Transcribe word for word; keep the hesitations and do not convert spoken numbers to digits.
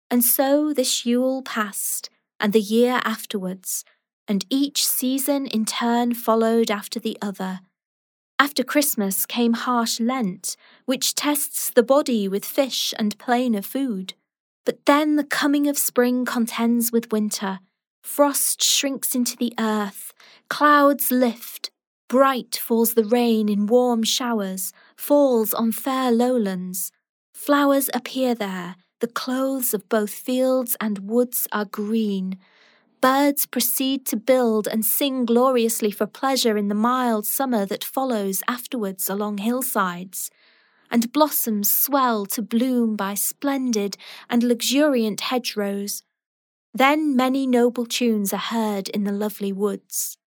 And so this Yule passed, and the year afterwards, and each season in turn followed after the other. After Christmas came harsh Lent, which tests the body with fish and plainer food. But then the coming of spring contends with winter. Frost shrinks into the earth, clouds lift, bright falls the rain in warm showers, falls on fair lowlands. Flowers appear there, the clothes of both fields and woods are green. Birds proceed to build and sing gloriously for pleasure in the mild summer that follows afterwards along hillsides. And blossoms swell to bloom by splendid and luxuriant hedgerows. Then many noble tunes are heard in the lovely woods.